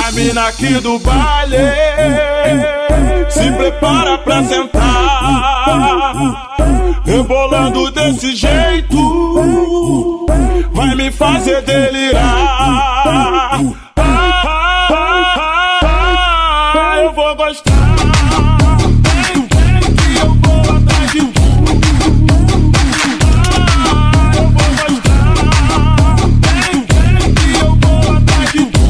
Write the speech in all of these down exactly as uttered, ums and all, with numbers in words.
A mina aqui do baile se prepara pra sentar, rebolando desse jeito vai me fazer delirar. Ah, eu vou gostar. Vem, vem que eu vou atrás de tu. Ah, eu vou gostar. Vem, vem que eu vou atrás de tu.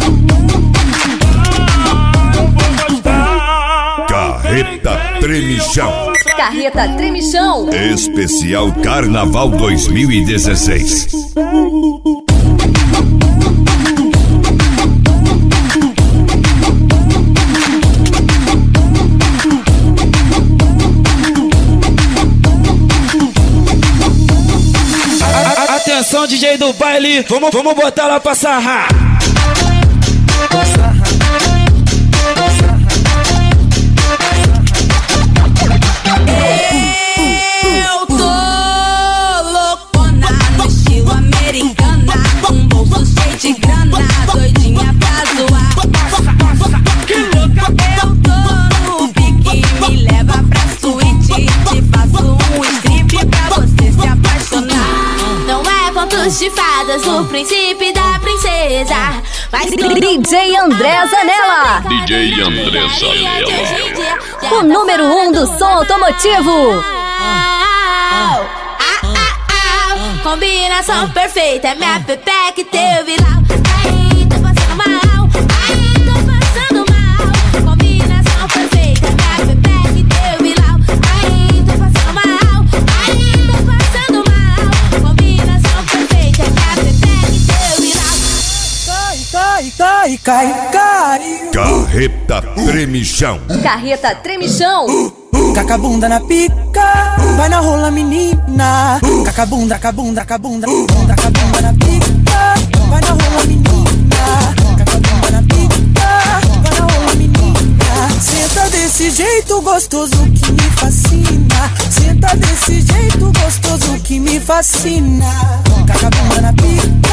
Ah, eu vou gostar. Carreta Tremichão. Carreta Tremichão. Especial Carnaval dois mil e dezesseis. Atenção, D J do baile, vamos, vamos botar lá pra sarrar. Eu tô loucona no estilo americana, um bolso cheio de grana, doidinha pra zoar. Eu tô no pique, me leva pra suíte, te faço um strip pra você se apaixonar. Não é contos de fadas, o príncipe da princesa, mas D J André Zanella. D J André Zanella. O número um do som automotivo. Combinação perfeita, é minha pepeca e teu vilão. Ai, tô passando mal, ai, tô passando mal. Combinação perfeita, é minha pepeca e teu vilão. Ai, tô passando mal, ai, tô passando mal. Combinação perfeita, é minha pepeca e teu vilão. Cai, cai, cai, cai, cai. Carreta Tremichão. Carreta Tremichão. Cacabunda na pica, vai na rola menina. Cacabunda, cabunda, cabunda, cabunda, cabunda na pica, vai na rola menina. Cacabunda na pica, vai na rola menina. Senta desse jeito gostoso que me fascina. Senta desse jeito gostoso que me fascina. Cacabunda na pica.